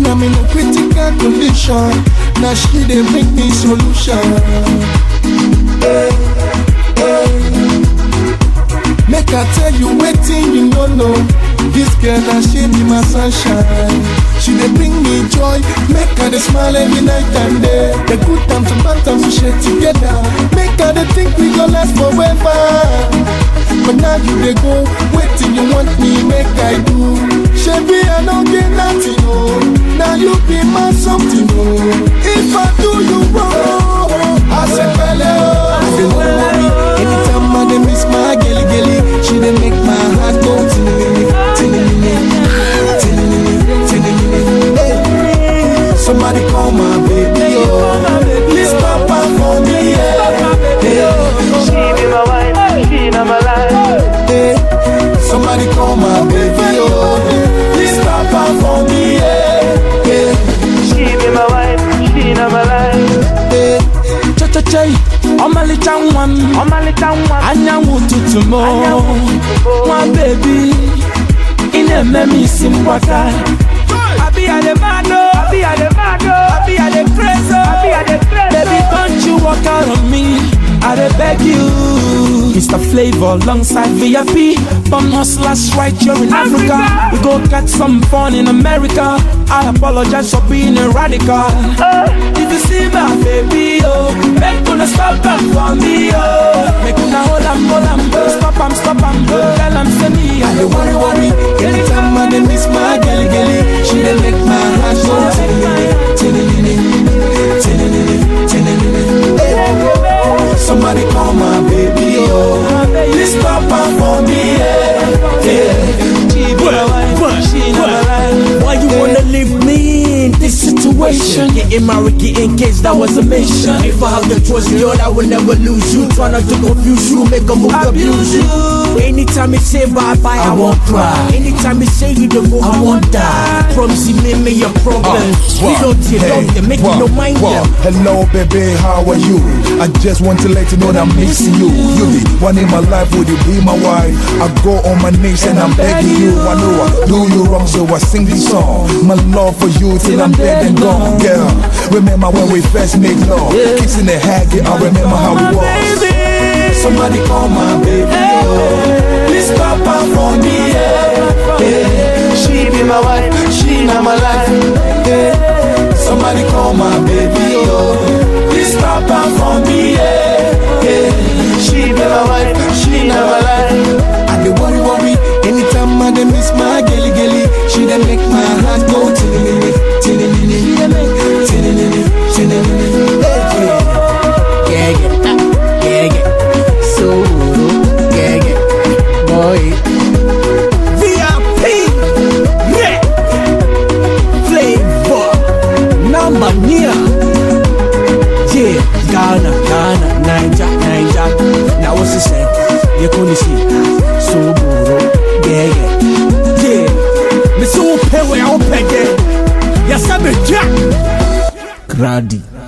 when I'm in a critical condition. Now she dey bring me solution. Make I tell you waiting, you don't know. This girl now she be my sunshine. She dey bring me joy, make her dey smile every night and day. The good times and bad times we share together. Make her dey think we gon' last forever. But now you dey go, waiting you want me, make I do. Shebi I don't get nothing, oh. Now you be my something, oh. If I do you wrong, I say pele, oh. I dey worry, anytime I dey miss my gelly gelly, she dey make my heart go tinny tinny tinny tinny. Hey, somebody call my baby, oh. Please stop her for me, yeah. Hey, she be my wife, she not my life. Hey, somebody call my baby, oh. Please stop her for me, yeah. Hey, she be my wife, she not my life. Hey, cha-cha-cha, my little one, I know what to tomorrow. My baby, in a memi simpaka. I be at the mado, I be at the mado, I be at the crazy, I be at the crazy. Baby, don't you walk out on me, I beg you. Mr. Flavor alongside VIP. Bum hustlers right here in Africa. We go catch some fun in America. I apologize for being a radical. If you see my baby, oh, make gonna stop them for me, oh. Make gonna hold am, stop am, tell am say me. I dey worry, anytime I dey miss my gelly gelly, she dey make my heart go tinny tinny tinny. Somebody call my baby, oh. Please stop her for me, yeah. Why you wanna leave me in this situation? Getting married, getting kids, that was a mission. If I have the trust, girl, I will never lose you. Try not to confuse you, make a move, abuse you. Anytime you say bye-bye, I won't cry. Anytime you say you don't go, I won't die. Promise you made me your problems. We don't love them, make you no mind them. Hello, baby, how are you? I just want to let you know that I'm missing you. You be one in my life, would you be my wife? I go on my knees and I'm begging you. I know I do you wrong, so I sing this song. My love for you till I'm dead and gone. Girl, remember when we first made love? Kissing the haggy, I remember how it was. Somebody call my baby, oh. Please stop her for me, yeah. Yeah. She be my wife, She not my life, yeah. Somebody call my baby, oh. Please stop her for me, yeah. Yeah. she be my wife, she not my life. I dey worry, anytime I dey miss my gelly gelly, she dey make my heart go tinny tinny tinny tinny tinny. Yeah, so yeah, boy. VIP, yeah. Flavor, number near. Yeah, Ghana, Niger. Now what's he say? You couldn't see. So yeah. Me so pay where I pay. Yes, I'm a jack. Grady.